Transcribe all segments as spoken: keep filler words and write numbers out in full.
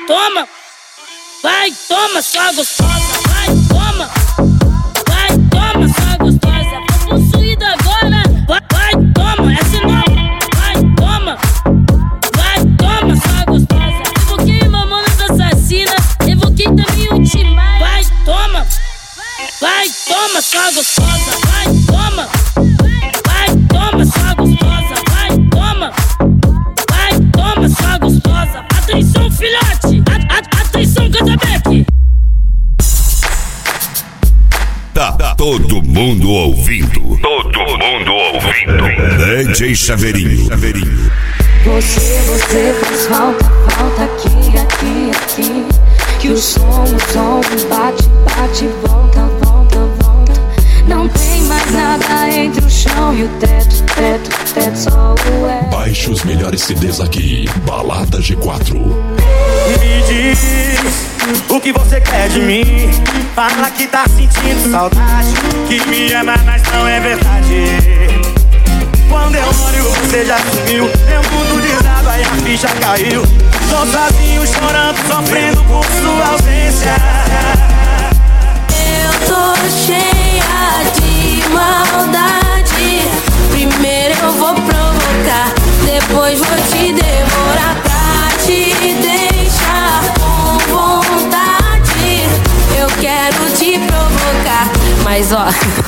toma, vai, toma, sua gostosa, vai, toma, vai, toma, sua gostosa. Tô possuída agora, vai, vai, toma, essa é nova, vai, toma, vai, toma, sua gostosa. Evoquei Mamonas Assassinas, evoquei também o Timaya. Vai, toma, vai, toma, sua gostosa, vai, toma, vai, toma, sua gostosa, vai, toma, vai, toma, sua gostosa. Atenção, filhote, a, a, atenção, Catabeck. Tá, tá todo mundo ouvindo. Todo mundo ouvindo. D J Chaveirinho. Chaveirinho. Você, você faz falta, falta aqui, aqui, aqui. Que o som, o som bate, bate, volta, volta, volta. Não tem mais nada entre o chão e o teto, teto, teto, só o é. Baixe os melhores C Ds aqui, Balada G quatro. Me diz o que você quer de mim. Fala que tá sentindo saudade, que me ama, mas não é verdade. Quando eu olho, você já sumiu. Meu mundo desaba e a ficha caiu. Tô sozinho, chorando, sofrendo por sua ausência. Eu tô cheia de maldade. Primeiro eu vou provocar, depois vou te devorar pra te deixar com vontade. Eu quero te provocar, mas ó.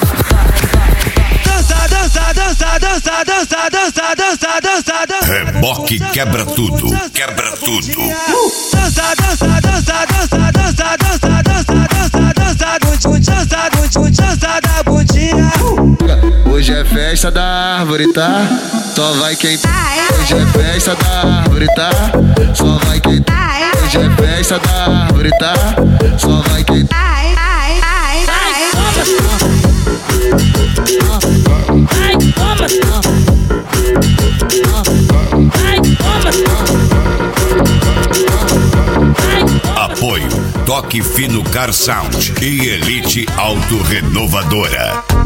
Dança, dança, dança, dança, dança, dança, dança, dança, dança. Reboque quebra tudo, quebra tudo. Dança, dança, dança, dança, dança, dança, dança, dança, dança, dança, dança da bundinha. Hoje é festa da árvore, tá? Só vai quem tá. Hoje é festa da árvore, tá? Só vai quem tá. Hoje é festa da árvore, tá? Só vai quem tá. Vai, toma, vai, toma, Apoio Toque Fino Car Sound e Elite Auto Renovadora.